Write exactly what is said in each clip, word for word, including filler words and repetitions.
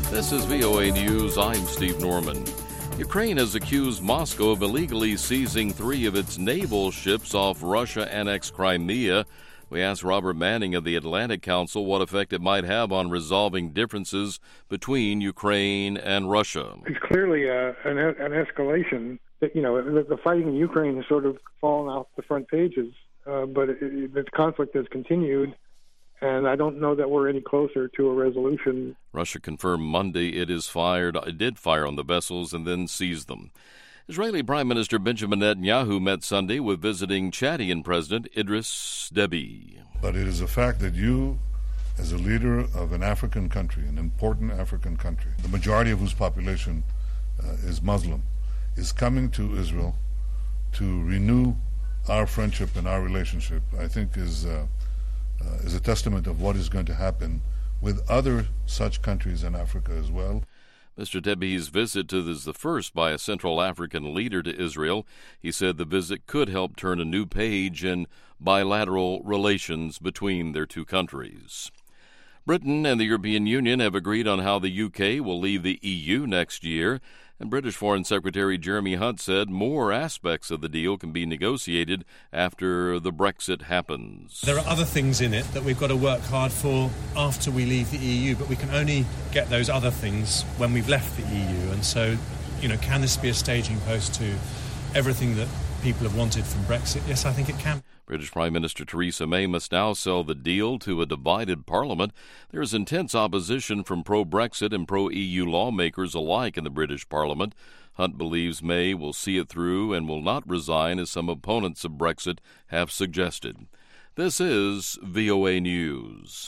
This is V O A News. I'm Steve Norman. Ukraine has accused Moscow of illegally seizing three of its naval ships off Russia-annexed Crimea. We asked Robert Manning of the Atlantic Council what effect it might have on resolving differences between Ukraine and Russia. It's clearly uh, an, an escalation. You know, the, the fighting in Ukraine has sort of fallen off the front pages, uh, but it, it, the conflict has continued. And I don't know that we're any closer to a resolution. Russia confirmed Monday it is fired. It did fire on the vessels and then seized them. Israeli Prime Minister Benjamin Netanyahu met Sunday with visiting Chadian President Idris Deby. But it is a fact that you, as a leader of an African country, an important African country, the majority of whose population uh, is Muslim, is coming to Israel to renew our friendship and our relationship, I think is... Uh, Uh, is a testament of what is going to happen with other such countries in Africa as well. Mister Deby's visit to is the first by a Central African leader to Israel. He said the visit could help turn a new page in bilateral relations between their two countries. Britain and the European Union have agreed on how the U K will leave the E U next year, and British Foreign Secretary Jeremy Hunt said more aspects of the deal can be negotiated after the Brexit happens. There are other things in it that we've got to work hard for after we leave the E U, but we can only get those other things when we've left the E U. And so, you know, can this be a staging post to everything that people have wanted from Brexit? Yes, I think it can. British Prime Minister Theresa May must now sell the deal to a divided parliament. There is intense opposition from pro-Brexit and pro-E U lawmakers alike in the British Parliament. Hunt believes May will see it through and will not resign, as some opponents of Brexit have suggested. This is V O A News.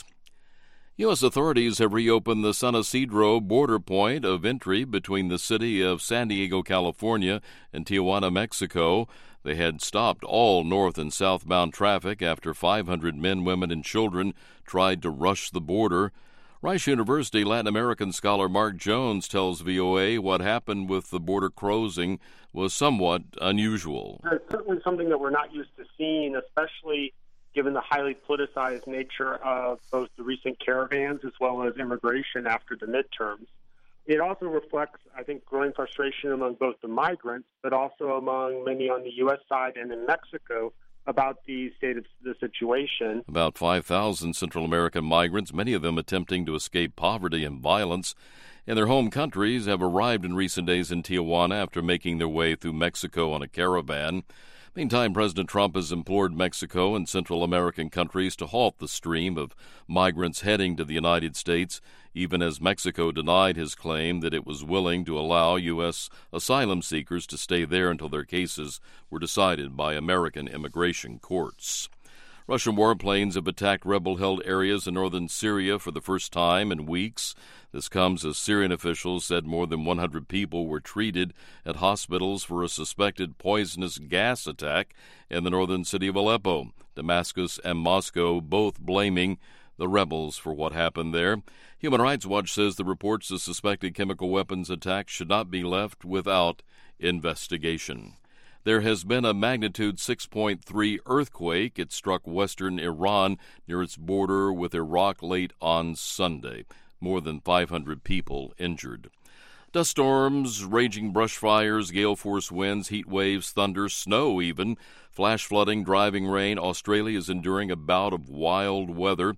U S authorities have reopened the San Ysidro border point of entry between the city of San Diego, California, and Tijuana, Mexico. They had stopped all north and southbound traffic after five hundred men, women, and children tried to rush the border. Rice University Latin American scholar Mark Jones tells V O A what happened with the border closing was somewhat unusual. It's certainly something that we're not used to seeing, especially given the highly politicized nature of both the recent caravans as well as immigration after the midterms. It also reflects, I think, growing frustration among both the migrants, but also among many on the U S side and in Mexico about the state of the situation. About five thousand Central American migrants, many of them attempting to escape poverty and violence in their home countries, have arrived in recent days in Tijuana after making their way through Mexico on a caravan. Meantime, President Trump has implored Mexico and Central American countries to halt the stream of migrants heading to the United States, even as Mexico denied his claim that it was willing to allow U S asylum seekers to stay there until their cases were decided by American immigration courts. Russian warplanes have attacked rebel-held areas in northern Syria for the first time in weeks. This comes as Syrian officials said more than one hundred people were treated at hospitals for a suspected poisonous gas attack in the northern city of Aleppo. Damascus and Moscow both blaming the rebels for what happened there. Human Rights Watch says the reports of suspected chemical weapons attacks should not be left without investigation. There has been a magnitude six point three earthquake. It struck western Iran near its border with Iraq late on Sunday. More than five hundred people injured. Dust storms, raging brush fires, gale force winds, heat waves, thunder, snow even, flash flooding, driving rain. Australia is enduring a bout of wild weather.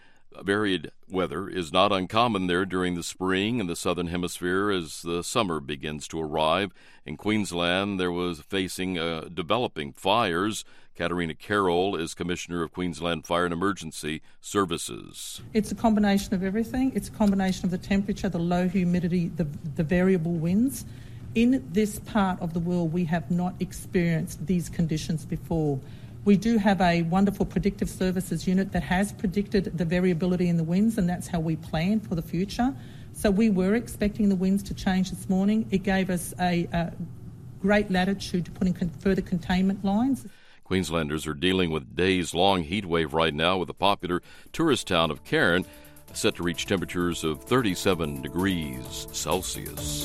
Varied weather is not uncommon there during the spring in the southern hemisphere as the summer begins to arrive. In Queensland, there was facing uh, developing fires. Katarina Carroll is Commissioner of Queensland Fire and Emergency Services. It's a combination of everything. It's a combination of the temperature, the low humidity, the, the variable winds. In this part of the world, we have not experienced these conditions before. We do have a wonderful predictive services unit that has predicted the variability in the winds, and that's how we plan for the future. So we were expecting the winds to change this morning. It gave us a, a great latitude to put in con- further containment lines. Queenslanders are dealing with days-long heat wave right now with the popular tourist town of Cairn set to reach temperatures of thirty-seven degrees Celsius.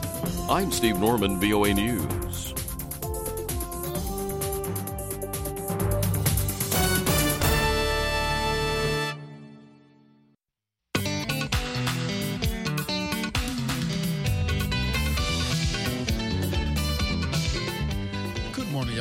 I'm Steve Norman, V O A News.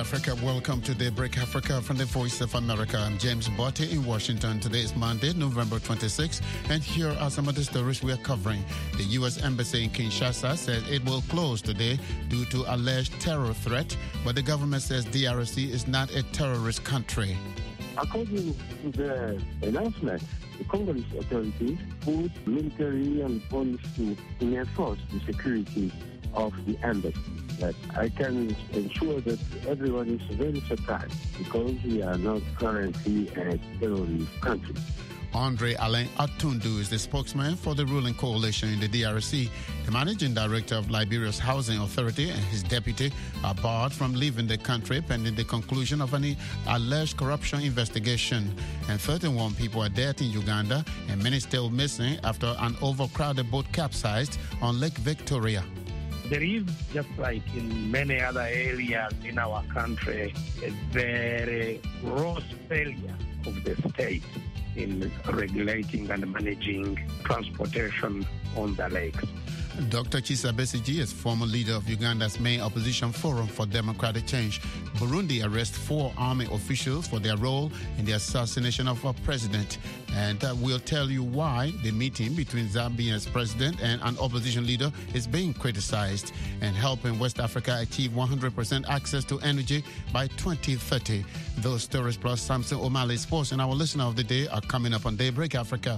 Africa. Welcome to Daybreak Africa from the Voice of America. I'm James Botti in Washington. Today is Monday, November twenty-sixth, and here are some of the stories we are covering. The U S Embassy in Kinshasa says it will close today due to alleged terror threat, but the government says D R C is not a terrorist country. According to the announcement, the Congolese authorities put military and police to enforce the security of the embassy. But I can ensure that everyone is very surprised because we are not currently a terrorist country. Andre Alain Atundu is the spokesman for the ruling coalition in the D R C. The managing director of Liberia's Housing Authority and his deputy are barred from leaving the country pending the conclusion of an alleged corruption investigation. And thirty-one people are dead in Uganda and many still missing after an overcrowded boat capsized on Lake Victoria. There is, just like in many other areas in our country, a very gross failure of the state in regulating and managing transportation on the lakes. Doctor Kizza Besigye is former leader of Uganda's main opposition forum for democratic change. Burundi arrests four army officials for their role in the assassination of our president. And uh, we'll tell you why the meeting between Zambia's president and an opposition leader is being criticized and helping West Africa achieve one hundred percent access to energy by twenty thirty. Those stories plus Samson O'Malley's sports and our listener of the day are coming up on Daybreak Africa.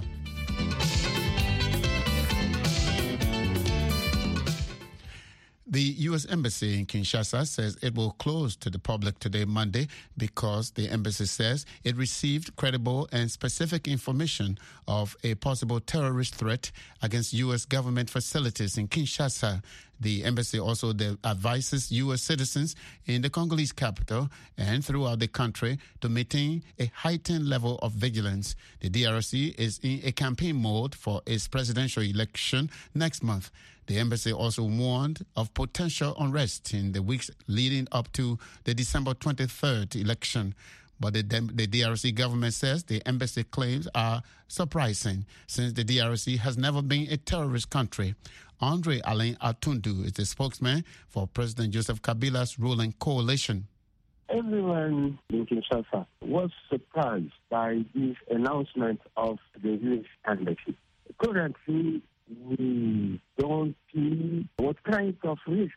The U S Embassy in Kinshasa says it will close to the public today, Monday, because the embassy says it received credible and specific information of a possible terrorist threat against U S government facilities in Kinshasa. The embassy also advises U S citizens in the Congolese capital and throughout the country to maintain a heightened level of vigilance. The D R C is in a campaign mode for its presidential election next month. The embassy also warned of potential unrest in the weeks leading up to the December twenty-third election. But the, the D R C government says the embassy claims are surprising since the D R C has never been a terrorist country. Andre Alain Atundu is the spokesman for President Joseph Kabila's ruling coalition. Everyone in Kinshasa was surprised by this announcement of the U S Embassy. Currently, we don't see what kind of risk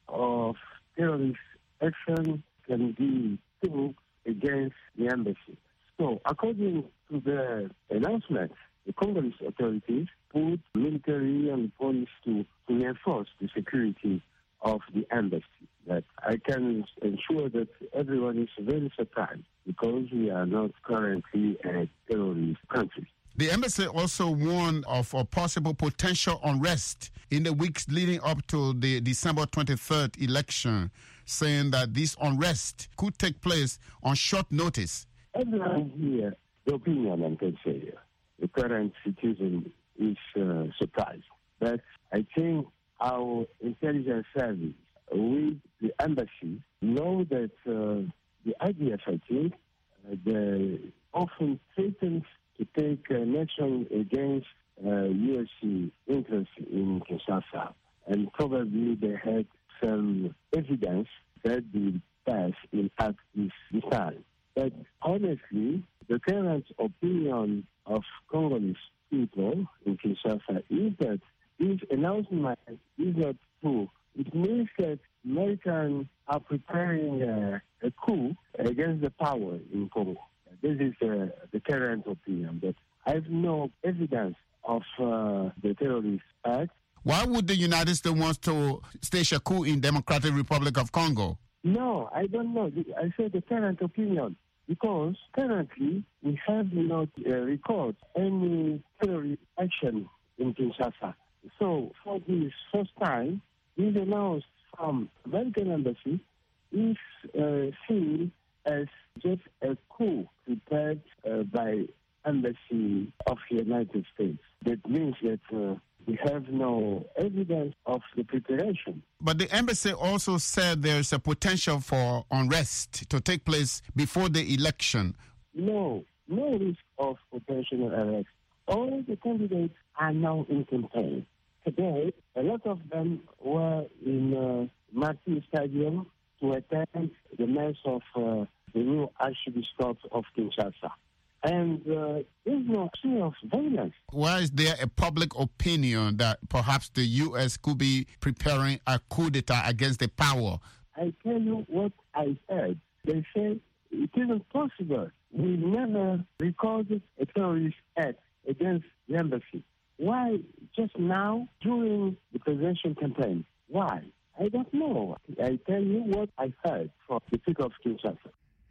of terrorist action can be took against the embassy. So, according to the announcement, the Congolese authorities put military and police to, to enforce the security of the embassy. But I can ensure that everyone is very surprised because we are not currently a terrorist country. The embassy also warned of a possible potential unrest in the weeks leading up to the December twenty-third election, saying that this unrest could take place on short notice. Everyone here, the opinion I can say, the current citizen is uh, surprised. But I think our intelligence service with the embassy know that uh, the I D F, I think, uh, they often threatens to take uh, action against uh, U S C interests in Kinshasa. And probably they had some evidence that the past will act this time. But honestly, the current opinion of Congolese people in Kinshasa is that this announcement is not true. It means that Americans are preparing uh, a coup against the power in Congo. This is uh, the current opinion, but I have no evidence of uh, the terrorist act. Why would the United States want to stage a coup in Democratic Republic of Congo? No, I don't know. I said the current opinion because currently we have not uh, recorded any terrorist action in Kinshasa. So for this first time, this announced from American embassy is uh, seen as just a coup prepared uh, by embassy of the United States. That means that uh, we have no evidence of the preparation. But the embassy also said there's a potential for unrest to take place before the election. No, no risk of potential arrest. All the candidates are now in campaign. Today, a lot of them were in uh, Martin Stadium to attend the mass of uh, the new Archbishop of Kinshasa. And uh, there's no fear of violence. Why is there a public opinion that perhaps the U S could be preparing a coup d'etat against the power? I tell you what I heard. They say it isn't possible. We never recorded a terrorist act against the embassy. Why just now during the presidential campaign? Why? I don't know. I tell you what I heard from the Speaker of Kinshasa.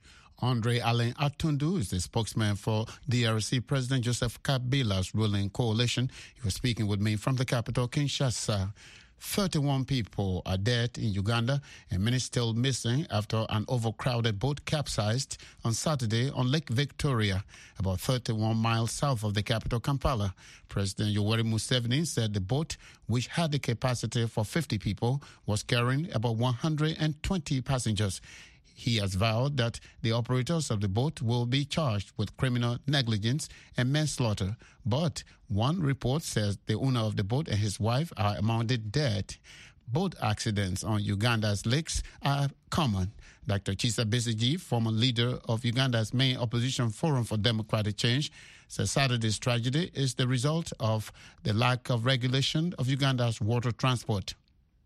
Andre Alain Atundu is the spokesman for D R C President Joseph Kabila's ruling coalition. He was speaking with me from the capital, Kinshasa. thirty-one people are dead in Uganda and many still missing after an overcrowded boat capsized on Saturday on Lake Victoria, about thirty-one miles south of the capital, Kampala. President Yoweri Museveni said the boat, which had the capacity for fifty people, was carrying about one hundred twenty passengers. He has vowed that the operators of the boat will be charged with criminal negligence and manslaughter. But one report says the owner of the boat and his wife are among the dead. Boat accidents on Uganda's lakes are common. Doctor Kizza Besigye, former leader of Uganda's main opposition Forum for Democratic Change, says Saturday's tragedy is the result of the lack of regulation of Uganda's water transport.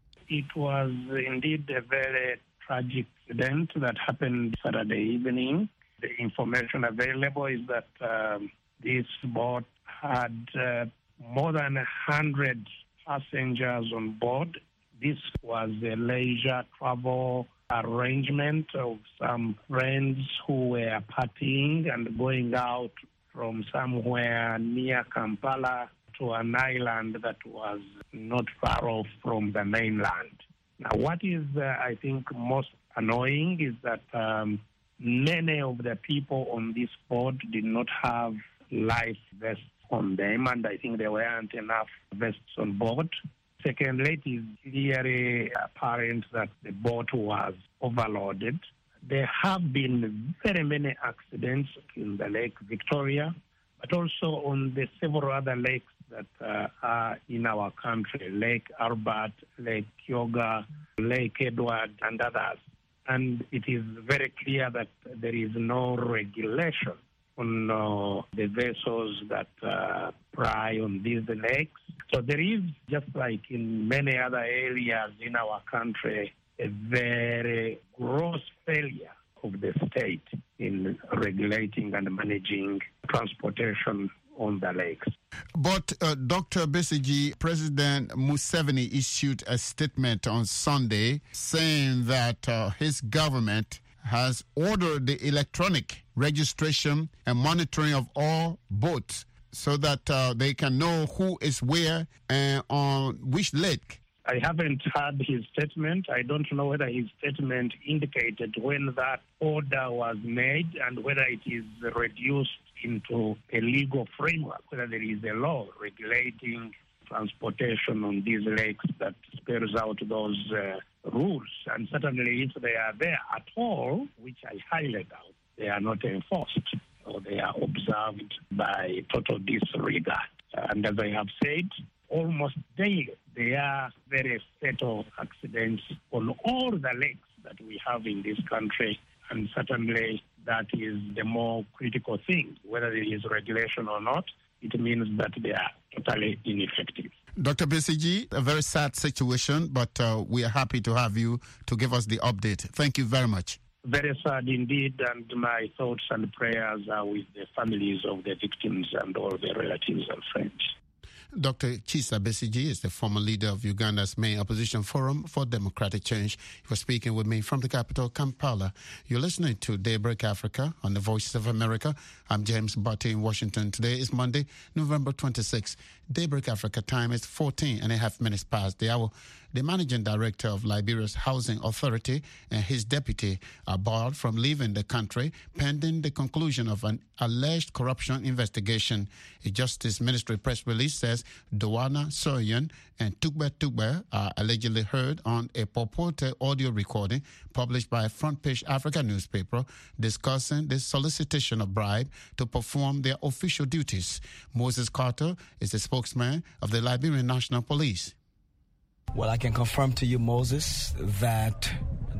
It was indeed a very tragic incident that happened Saturday evening. The information available is that um, this boat had uh, more than one hundred passengers on board. This was a leisure travel arrangement of some friends who were partying and going out from somewhere near Kampala to an island that was not far off from the mainland. Now, what is, uh, I think, most annoying is that um, many of the people on this boat did not have life vests on them, and I think there weren't enough vests on board. Secondly, it is clearly apparent that the boat was overloaded. There have been very many accidents in the Lake Victoria, but also on the several other lakes that uh, are in our country, Lake Albert, Lake Kyoga, Lake Edward, and others. And it is very clear that there is no regulation on uh, the vessels that uh, ply on these lakes. So there is, just like in many other areas in our country, a very gross failure of the state in regulating and managing transportation on the lakes. But uh, Doctor Besigye, President Museveni issued a statement on Sunday saying that uh, his government has ordered the electronic registration and monitoring of all boats so that uh, they can know who is where and on which lake. I haven't heard his statement. I don't know whether his statement indicated when that order was made and whether it is reduced into a legal framework, whether there is a law regulating transportation on these lakes that spells out those uh, rules. And certainly if they are there at all, which I highly doubt, they are not enforced or they are observed by total disregard. And as I have said, almost daily there are very fatal accidents on all the lakes that we have in this country. And certainly that is the more critical thing. Whether there is regulation or not, it means that they are totally ineffective. Doctor Besigye, a very sad situation, but uh, we are happy to have you to give us the update. Thank you very much. Very sad indeed, and my thoughts and prayers are with the families of the victims and all their relatives and friends. Doctor Kizza Besigye is the former leader of Uganda's main opposition Forum for Democratic Change. He was speaking with me from the capital, Kampala. You're listening to Daybreak Africa on the Voices of America. I'm James Butte in Washington. Today is Monday, November twenty-sixth. Daybreak Africa time is fourteen and a half minutes past the hour. The managing director of Liberia's Housing Authority and his deputy are barred from leaving the country pending the conclusion of an alleged corruption investigation. A Justice Ministry press release says Doana Soyan and Tugbe Tugbe are allegedly heard on a purported audio recording published by a Front Page Africa newspaper discussing the solicitation of bribe to perform their official duties. Moses Carter is the spokesman of the Liberian National Police. Well, I can confirm to you, Moses, that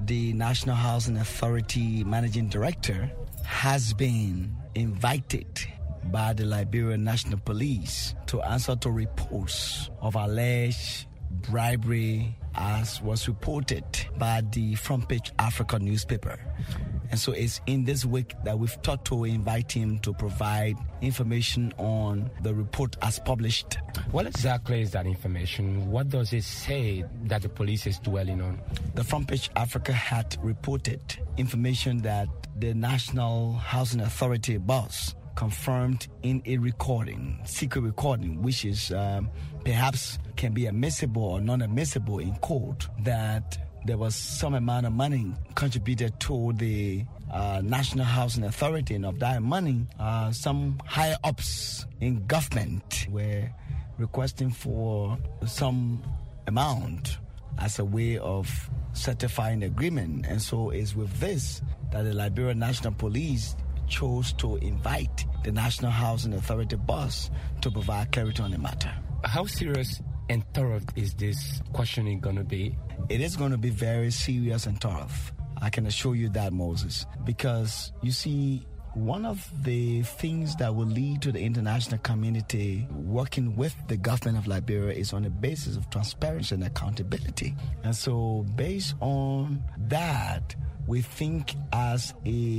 the National Housing Authority Managing Director, has been invited by the Liberian National Police to answer to reports of alleged bribery, as was reported by the Front Page Africa newspaper. And so it's in this week that we've thought to invite him to provide information on the report as published. What exactly is that information? What does it say that the police is dwelling on? The Front Page Africa had reported information that the National Housing Authority boss confirmed in a recording, secret recording, which is um, perhaps can be admissible or non-admissible in court, that there was some amount of money contributed to the uh, National Housing Authority, and of that money, uh, some higher-ups in government were requesting for some amount as a way of certifying the agreement. And so it's with this that the Liberian National Police chose to invite the National Housing Authority boss to provide clarity on the matter. How serious and thorough is this questioning going to be? It is going to be very serious and thorough. I can assure you that, Moses, because you see, one of the things that will lead to the international community working with the government of Liberia is on the basis of transparency and accountability. And so based on that, we think as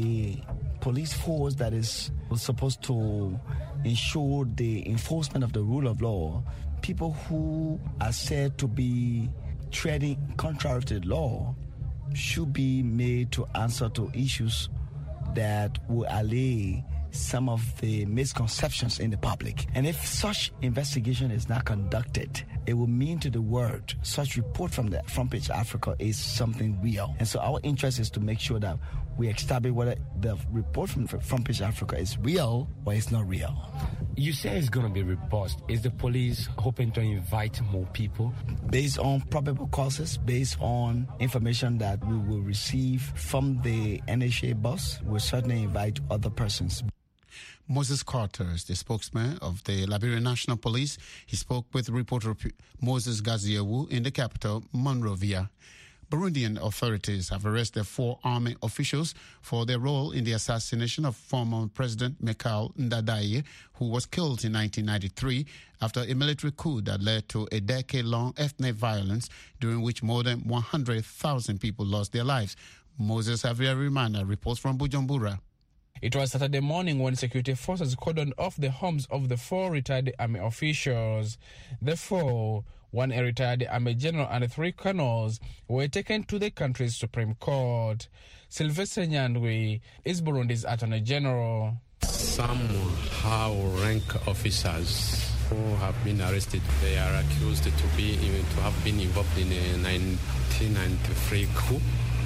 a police force that is supposed to ensure the enforcement of the rule of law, people who are said to be treading contrary to the law should be made to answer to issues that will allay some of the misconceptions in the public. And if such investigation is not conducted, it will mean to the world such report from the Front Page Africa is something real. And so our interest is to make sure that we establish whether the report from Front Page Africa is real or it's not real. You say it's going to be robust. Is the police hoping to invite more people? Based on probable causes, based on information that we will receive from the N H A boss, we'll certainly invite other persons. Moses Carter is the spokesman of the Liberian National Police. He spoke with reporter Moses Gaziewu in the capital, Monrovia. Burundian authorities have arrested four army officials for their role in the assassination of former President Mikhail Ndadaye, who was killed in nineteen ninety-three after a military coup that led to a decade-long ethnic violence during which more than one hundred thousand people lost their lives. Moses Havia-Rimana reports from Bujumbura. It was Saturday morning when security forces cordoned off the homes of the four retired army officials. The four, one a retired army general and three colonels, were taken to the country's Supreme Court. Sylvester Nyandwi is Burundi's Attorney General. Some high-rank officers who have been arrested, they are accused to be to have been involved in a nineteen ninety-three coup,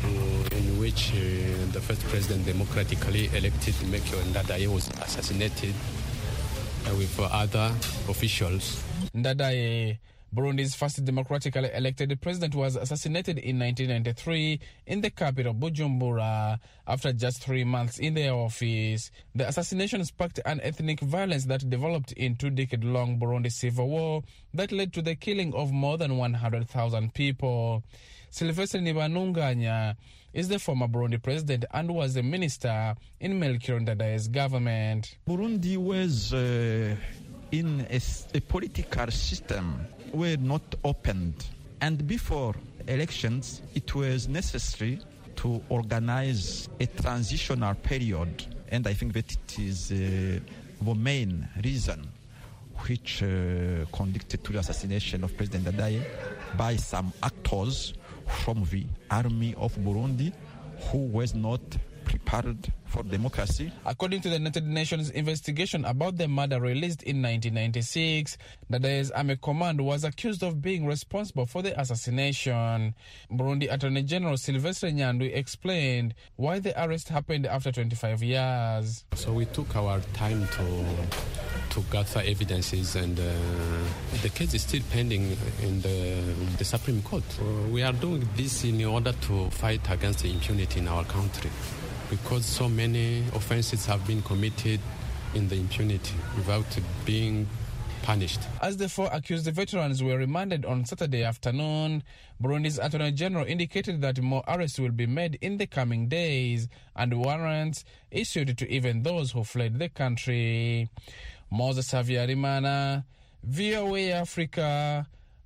in which uh, the first president democratically elected, Mikhail Ndadaye, was assassinated uh, with uh, other officials. Ndadaye, Burundi's first democratically elected president, was assassinated in nineteen ninety-three in the capital, Bujumbura, after just three months in their office. The assassination sparked an ethnic violence that developed into decade-long Burundi civil war that led to the killing of more than one hundred thousand people. Sylvester Nibanunganya is the former Burundi president and was a minister in Melchior Ndadaye's government. Burundi was uh, in a, a political system were not opened, and before elections it was necessary to organize a transitional period, and I think that it is uh, the main reason which uh, conducted to the assassination of President Ndadaye by some actors from the army of Burundi who was not prepared for democracy. According to the United Nations investigation about the murder released in nineteen ninety-six, Ndadaye's army command was accused of being responsible for the assassination. Burundi Attorney General Sylvester Nyandwi explained why the arrest happened after twenty-five years. So we took our time to to gather evidences, and uh, the case is still pending in the, the Supreme Court. Uh, we are doing this in order to fight against the impunity in our country, because so many offenses have been committed in the impunity without being punished. As the four accused veterans were remanded on Saturday afternoon, Burundi's Attorney General indicated that more arrests will be made in the coming days and warrants issued to even those who fled the country. Moses Havyarimana, V O A Africa,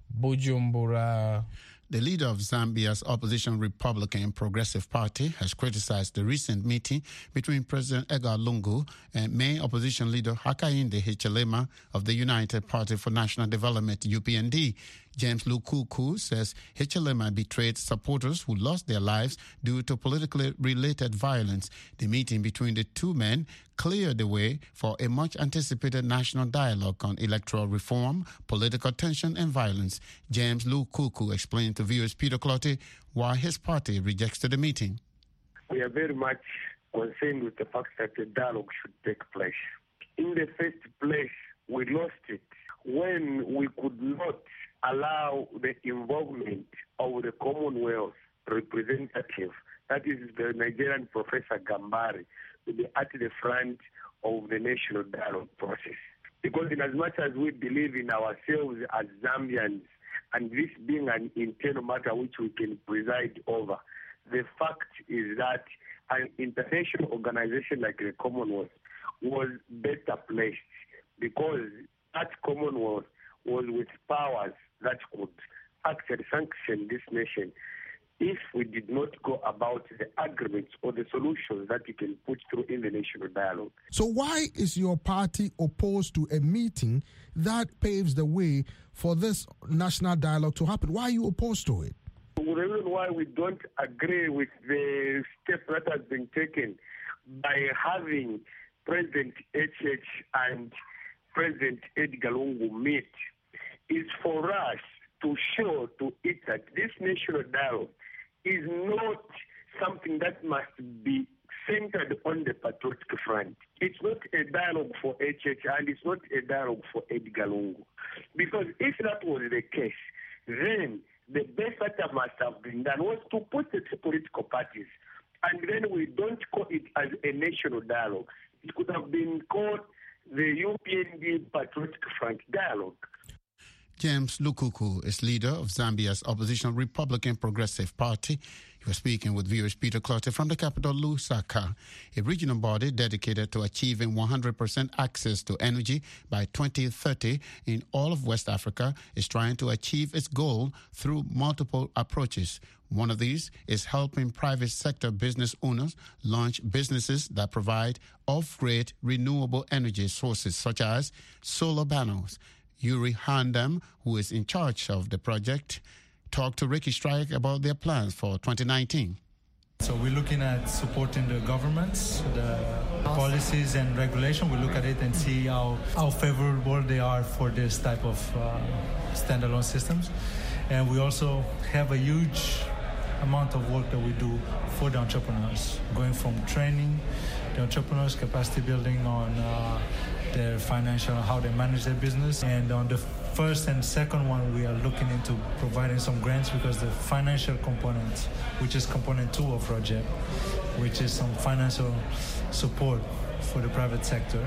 Bujumbura. The leader of Zambia's opposition Republican Progressive Party has criticized the recent meeting between President Edgar Lungu and main opposition leader Hakainde Hichilema of the United Party for National Development, U P N D. James Lukuku says Hichilema betrayed supporters who lost their lives due to politically related violence. The meeting between the two men cleared the way for a much-anticipated national dialogue on electoral reform, political tension, and violence. James Lukuku explained to viewers Peter Clottey why his party rejected the meeting. We are very much concerned with the fact that the dialogue should take place. In the first place, we lost it when we could not allow the involvement of the Commonwealth representative, that is the Nigerian Professor Gambari, to be at the front of the national dialogue process. Because in as much as we believe in ourselves as Zambians, and this being an internal matter which we can preside over, the fact is that an international organization like the Commonwealth was better placed, because that Commonwealth was with powers that could actually sanction this nation if we did not go about the agreements or the solutions that we can put through in the national dialogue. So why is your party opposed to a meeting that paves the way for this national dialogue to happen? Why are you opposed to it? The reason why we don't agree with the step that has been taken by having President H H and President Edgar Lungu meet is for us to show to it that this national dialogue is not something that must be centered on the patriotic front. It's not a dialogue for H H and it's not a dialogue for Edgar Lungu. Because if that was the case, then the best that must have been done was to put the two political parties, and then we don't call it as a national dialogue. It could have been called the U P N D Patriotic Front Dialogue. James Lukuku is leader of Zambia's opposition Republican Progressive Party. He was speaking with viewers Peter Clottey from the capital, Lusaka. A regional body dedicated to achieving one hundred percent access to energy by twenty thirty in all of West Africa is trying to achieve its goal through multiple approaches. One of these is helping private sector business owners launch businesses that provide off-grid renewable energy sources such as solar panels. Yuri Handam, who is in charge of the project, talked to Ricky Strike about their plans for twenty nineteen. So we're looking at supporting the governments, the policies and regulation. We look at it and see how, how favorable they are for this type of uh, standalone systems. And we also have a huge amount of work that we do for the entrepreneurs, going from training the entrepreneurs, capacity building on uh, their financial, how they manage their business. And on the first and second one, we are looking into providing some grants, because the financial component, which is component two of ROGEP, which is some financial support for the private sector,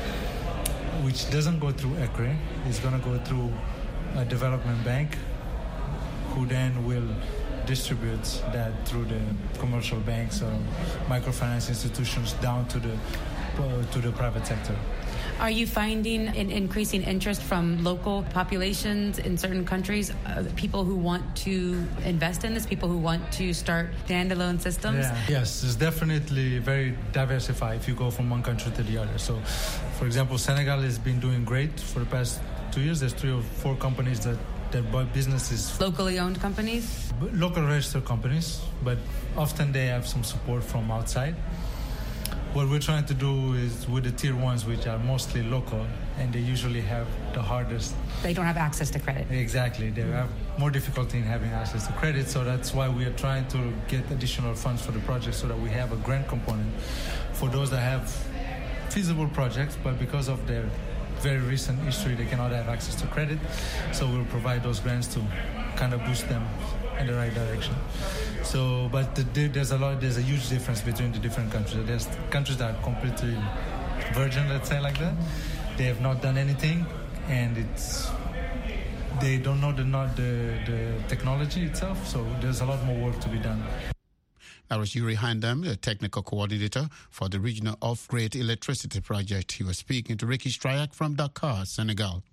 which doesn't go through E C R I, it's going to go through a development bank, who then will distribute that through the commercial banks or microfinance institutions down to the uh, to the private sector. Are you finding an increasing interest from local populations in certain countries, uh, people who want to invest in this, people who want to start standalone systems? Yeah. Yes, it's definitely very diversified if you go from one country to the other. So, for example, Senegal has been doing great for the past two years. There's three or four companies that, that buy businesses. Locally owned companies? Local registered companies, but often they have some support from outside. What we're trying to do is with the tier ones, which are mostly local, and they usually have the hardest. They don't have access to credit. Exactly. They have more difficulty in having access to credit, so that's why we are trying to get additional funds for the project, so that we have a grant component for those that have feasible projects, but because of their very recent history, they cannot have access to credit. So we'll provide those grants to kind of boost them in the right direction. So, but the, there's a lot, there's a huge difference between the different countries. There's countries that are completely virgin, let's say like that. They have not done anything, and it's they don't know the not the, the technology itself. So there's a lot more work to be done. That was Yuri Handam, the technical coordinator for the Regional Off-Grid Electricity Project. He was speaking to Ricky Stryak from Dakar, Senegal.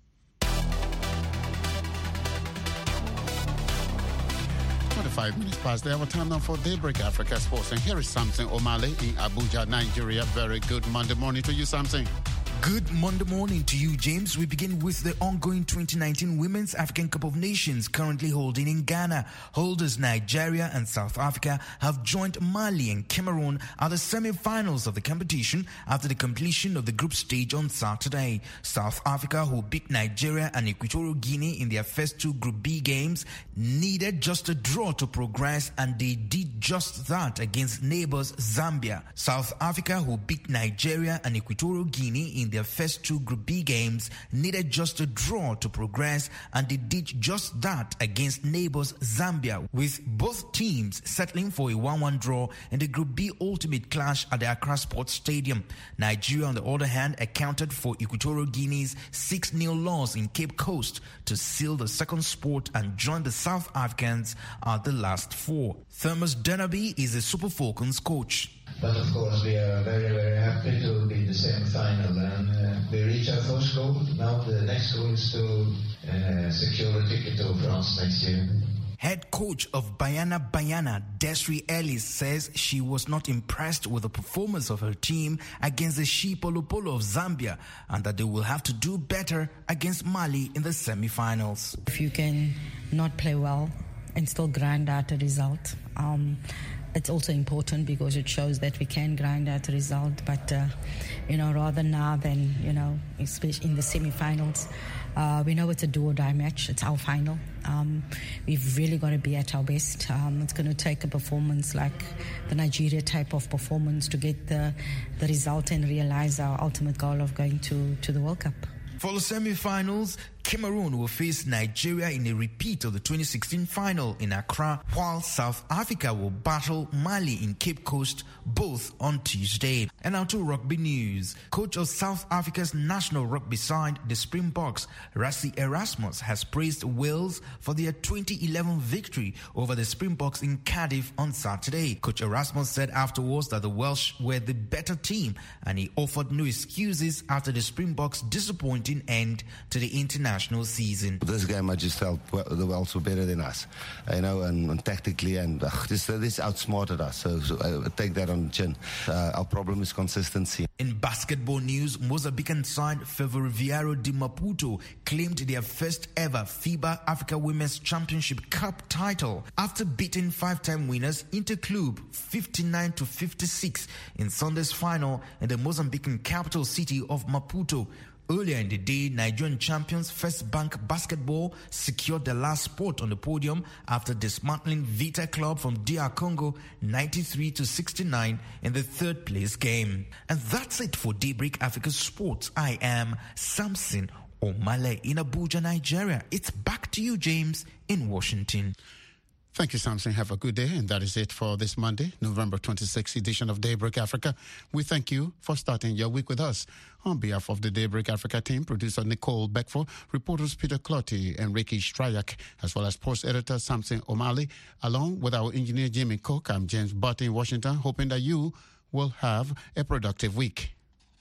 twenty-five minutes past the hour, time now for Daybreak Africa Sports. And here is Samson Omale in Abuja, Nigeria. Very good Monday morning to you, Samson. Good Monday morning to you, James. We begin with the ongoing twenty nineteen Women's African Cup of Nations currently holding in Ghana. Holders Nigeria and South Africa have joined Mali and Cameroon at the semi-finals of the competition after the completion of the group stage on Saturday. South Africa, who beat Nigeria and Equatorial Guinea in their first two Group B games, needed just a draw to progress, and they did just that against neighbors Zambia. South Africa, who beat Nigeria and Equatorial Guinea in their first two Group B games, needed just a draw to progress, and they did just that against neighbors Zambia, with both teams settling for a one one draw in the Group B ultimate clash at the Accra Sports Stadium. Nigeria, on the other hand, accounted for Equatorial Guinea's six nil loss in Cape Coast to seal the second spot and join the South Africans at the last four. Thomas Dennerby is the Super Falcons coach. But of course we are very, very happy to be the semi-final, and uh, we reached our first goal. Now the next goal is to uh, secure a ticket to France next year. Head coach of Bayana Bayana, Desiree Ellis, says she was not impressed with the performance of her team against the Shipolopolo of Zambia, and that they will have to do better against Mali in the semi-finals. If you can not play well and still grind out a result, um, it's also important because it shows that we can grind out a result, but uh, you know, rather now than, you know, especially in the semi-finals, uh, we know it's a do-or-die match. It's our final. Um, we've really got to be at our best. Um, it's going to take a performance like the Nigeria type of performance to get the the result and realize our ultimate goal of going to, to the World Cup. For the semi-finals, Cameroon will face Nigeria in a repeat of the twenty sixteen final in Accra, while South Africa will battle Mali in Cape Coast, both on Tuesday. And now to rugby news. Coach of South Africa's national rugby side, the Springboks, Rassie Erasmus, has praised Wales for their twenty eleven victory over the Springboks in Cardiff on Saturday. Coach Erasmus said afterwards that the Welsh were the better team, and he offered no excuses after the Springboks' disappointing end to the international season. This game I just felt well, the Welsh were better than us, you know, and, and tactically, and uh, this, this outsmarted us, so, so I take that on the chin. Uh, our problem is consistency. In basketball news, Mozambican side Ferroviário de Maputo claimed their first ever FIBA Africa Women's Championship Cup title after beating five-time winners Interclube fifty-nine to fifty-six in Sunday's final in the Mozambican capital city of Maputo. Earlier in the day, Nigerian champions First Bank Basketball secured the last spot on the podium after dismantling Vita Club from D R Congo ninety-three to sixty-nine in the third place game. And that's it for Daybreak Africa Sports. I am Samson Omale in Abuja, Nigeria. It's back to you, James, in Washington. Thank you, Samson. Have a good day. And that is it for this Monday, November twenty-sixth edition of Daybreak Africa. We thank you for starting your week with us. On behalf of the Daybreak Africa team, producer Nicole Beckford, reporters Peter Clotty and Ricky Stryak, as well as post editor Samson Omale, along with our engineer Jimmy Cook, I'm James Butt in Washington, hoping that you will have a productive week.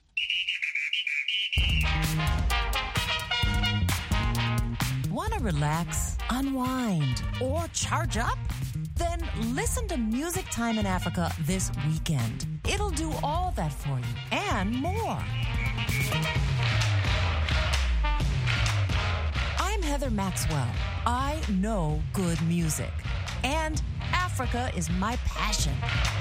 Want to relax, unwind, or charge up? Then listen to Music Time in Africa this weekend. It'll do all that for you and more. I'm Heather Maxwell. I know good music, and Africa is my passion.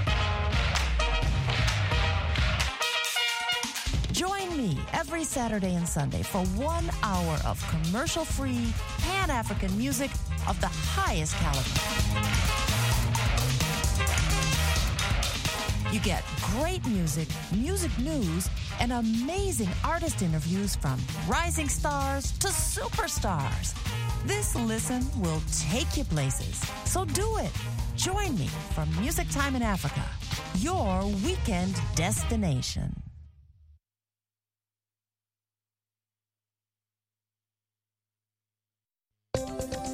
Join me every Saturday and Sunday for one hour of commercial-free, Pan-African music of the highest caliber. You get great music, music news, and amazing artist interviews from rising stars to superstars. This listen will take you places. So do it. Join me for Music Time in Africa, your weekend destination.